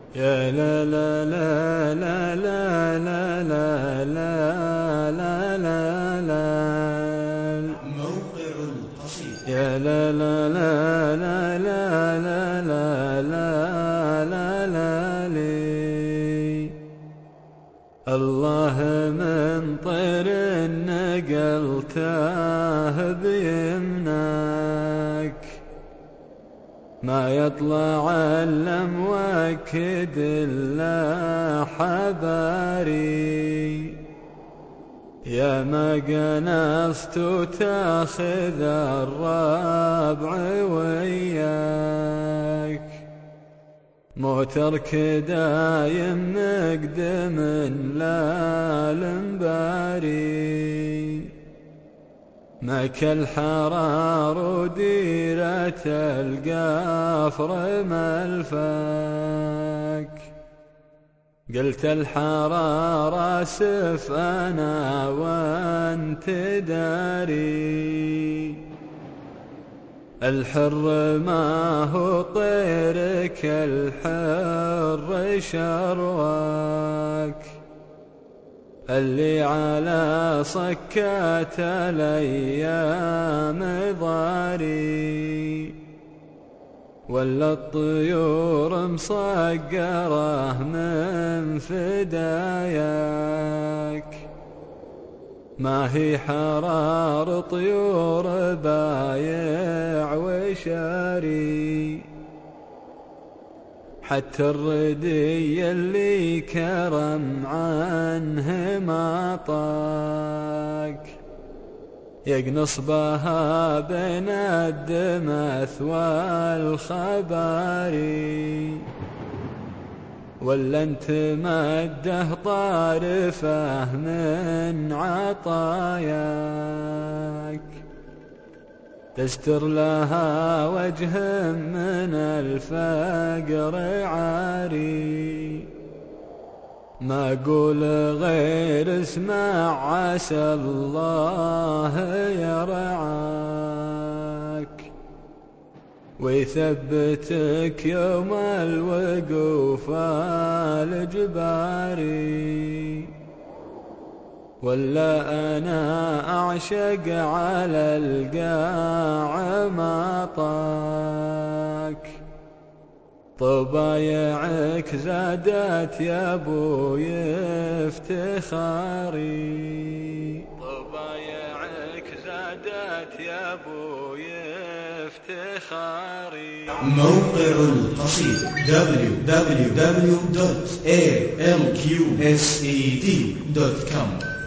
يا لا لا لا لا لا لا لا لا لا لا. موقع القصيد. يا لا لا لا لا لا لا لا لا لا لي. الله من طير نقلته بيمناك، ما يطلع الموكد إلا حباري. يا ما قنصت تاخذ الربع وياك، موترك دايم مقدم لا المباري. مك الحرار وديرة القفر ملفاك، قلت الحرار اسف انا وانت داري. الحر ما هو طيرك الحر شرواك، اللي على صكات الايام ضاري. ولا الطيور مصقره من فداياك، ما هي حرار طيور بايع وشاري. حتى الردي اللي كرم عنه ما طاق، يقنص بها بين الدمث والخباري. ولا انت مده طارفه من عطاياك، تستر لها وجه من الفقر عاري. ما أقول غير اسمع عسى الله يرعاك، ويثبتك يوم الوقوف الجباري. ولا أنا أعشق على القاع ما طاك، طبايعك زادت يا ابوي افتخاري. طبايعك زادت يا ابوي افتخاري. موقع القصيد www.alqsed.com